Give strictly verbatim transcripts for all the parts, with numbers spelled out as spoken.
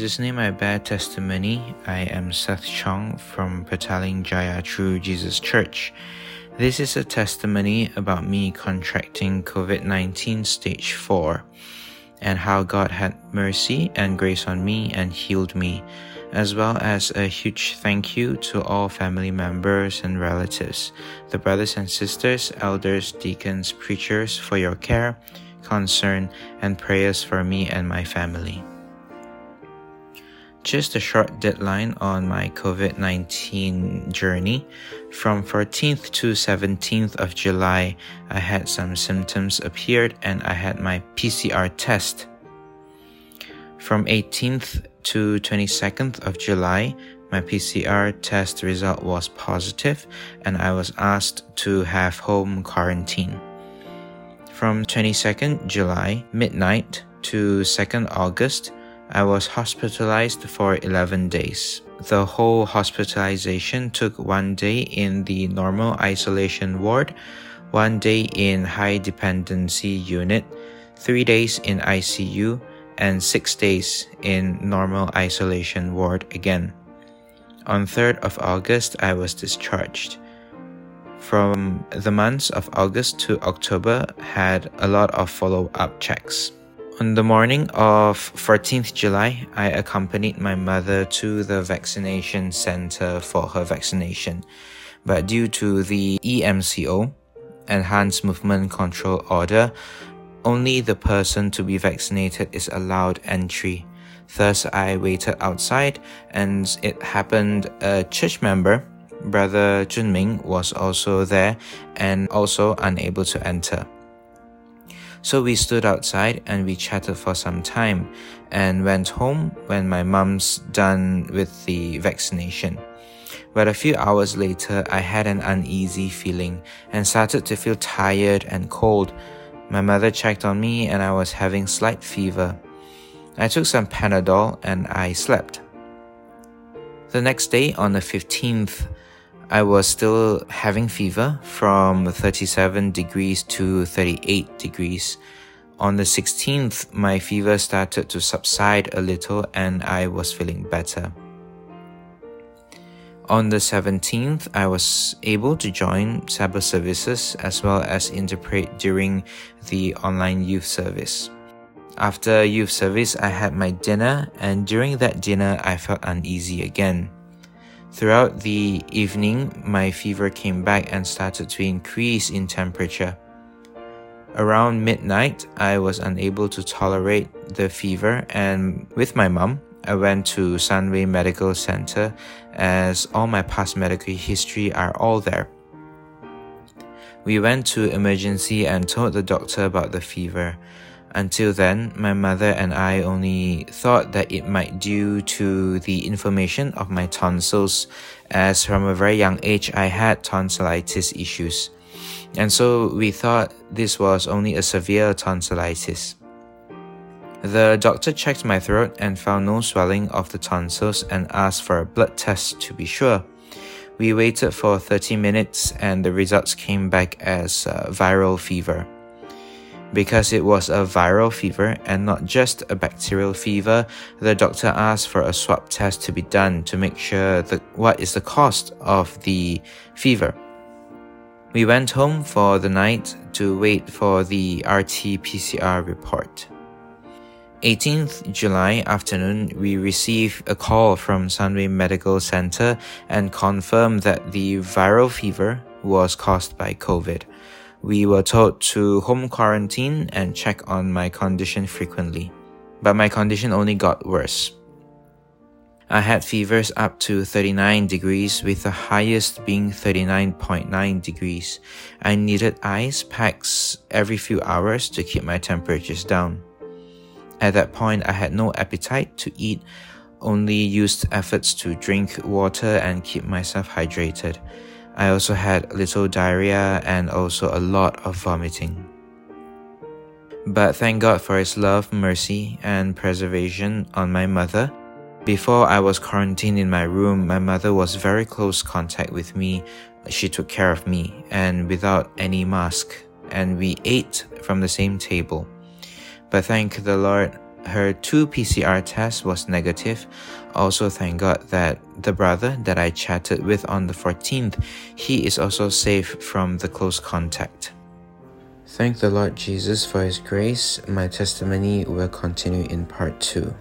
Jesus' name I bear testimony. I am Seth Chong from Petaling Jaya True Jesus Church. This is a testimony about me contracting COVID nineteen stage four and how God had mercy and grace on me and healed me, as well as a huge thank you to all family members and relatives, the brothers and sisters, elders, deacons, preachers for your care, concern, and prayers for me and my family. Just a short deadline on my COVID nineteen journey. From fourteenth to seventeenth of July, I had some symptoms appeared and I had my P C R test. From eighteenth to twenty-second of July, my P C R test result was positive and I was asked to have home quarantine. From twenty-second July midnight to second August, I was hospitalized for eleven days. The whole hospitalization took one day in the normal isolation ward, one day in high dependency unit, three days in I C U, and six days in normal isolation ward again. On third of August, I was discharged. From the months of August to October, had a lot of follow-up checks. On the morning of fourteenth July, I accompanied my mother to the vaccination center for her vaccination, but due to the E M C O, Enhanced Movement Control Order, only the person to be vaccinated is allowed entry. Thus, I waited outside, and it happened a church member, Brother Junming, was also there and also unable to enter. So we stood outside and we chatted for some time and went home when my mom's done with the vaccination. But a few hours later, I had an uneasy feeling and started to feel tired and cold. My mother checked on me and I was having slight fever. I took some Panadol and I slept. The next day, on the fifteenth, I was still having fever from thirty-seven degrees to thirty-eight degrees. On the sixteenth, my fever started to subside a little and I was feeling better. On the seventeenth, I was able to join Sabbath services as well as interpret during the online youth service. After youth service, I had my dinner, and during that dinner, I felt uneasy again. Throughout the evening, my fever came back and started to increase in temperature. Around midnight, I was unable to tolerate the fever, and with my mom, I went to Sunway Medical Center as all my past medical history are all there. We went to emergency and told the doctor about the fever. Until then, my mother and I only thought that it might due to the inflammation of my tonsils, as from a very young age I had tonsillitis issues. And so we thought this was only a severe tonsillitis. The doctor checked my throat and found no swelling of the tonsils and asked for a blood test to be sure. We waited for thirty minutes and the results came back as uh, viral fever. Because it was a viral fever and not just a bacterial fever, the doctor asked for a swab test to be done to make sure that what is the cause of the fever. We went home for the night to wait for the R T P C R report. eighteenth July afternoon, we received a call from Sunway Medical Center and confirmed that the viral fever was caused by COVID. We were told to home quarantine and check on my condition frequently, but my condition only got worse. I had fevers up to thirty-nine degrees, with the highest being thirty-nine point nine degrees. I needed ice packs every few hours to keep my temperatures down. At that point, I had no appetite to eat, only used efforts to drink water and keep myself hydrated. I also had little diarrhea and also a lot of vomiting. But thank God for His love, mercy, and preservation on my mother. Before I was quarantined in my room, my mother was very close contact with me. She took care of me and without any mask, and we ate from the same table. But thank the Lord, her two P C R tests was negative. Also, thank God that the brother that I chatted with on the fourteenth, he is also safe from the close contact. Thank the Lord Jesus for His grace. My testimony will continue in part two.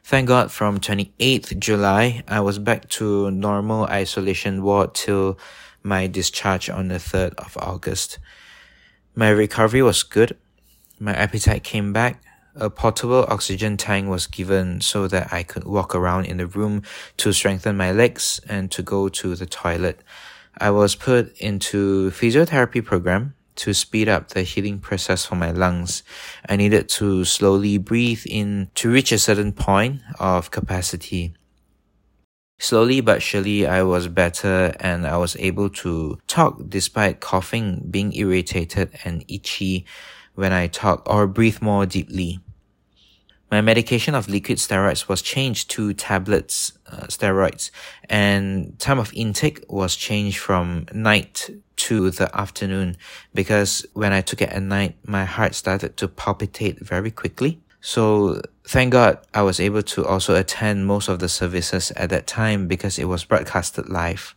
Thank God from twenty-eighth July, I was back to normal isolation ward till my discharge on the third of August. My recovery was good. My appetite came back. A portable oxygen tank was given so that I could walk around in the room to strengthen my legs and to go to the toilet. I was put into physiotherapy program to speed up the healing process for my lungs. I needed to slowly breathe in to reach a certain point of capacity. Slowly but surely, I was better and I was able to talk despite coughing, being irritated and itchy when I talk or breathe more deeply. My medication of liquid steroids was changed to tablets uh, steroids, and time of intake was changed from night to the afternoon because when I took it at night, my heart started to palpitate very quickly. So thank God I was able to also attend most of the services at that time because it was broadcasted live.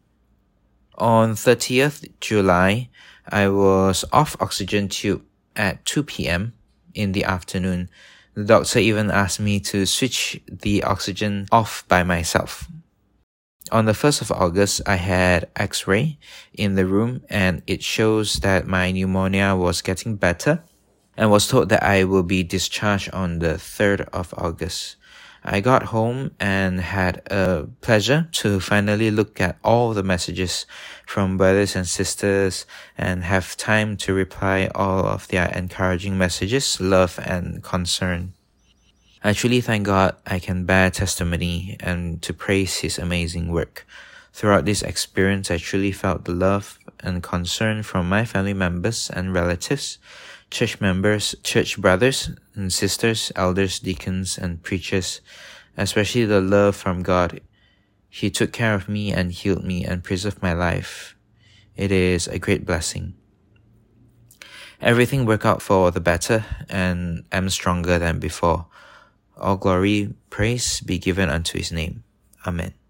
On thirtieth July, I was off oxygen tube at two p.m. in the afternoon. The doctor even asked me to switch the oxygen off by myself. On the first of August, I had X-ray in the room and it shows that my pneumonia was getting better and was told that I will be discharged on the third of August. I got home and had a pleasure to finally look at all the messages from brothers and sisters and have time to reply all of their encouraging messages, love and concern. I truly thank God I can bear testimony and to praise His amazing work. Throughout this experience, I truly felt the love and concern from my family members and relatives, church members, church brothers and sisters, elders, deacons, and preachers, especially the love from God. He took care of me and healed me and preserved my life. It is a great blessing. Everything worked out for the better, and I'm stronger than before. All glory, praise be given unto His name. Amen.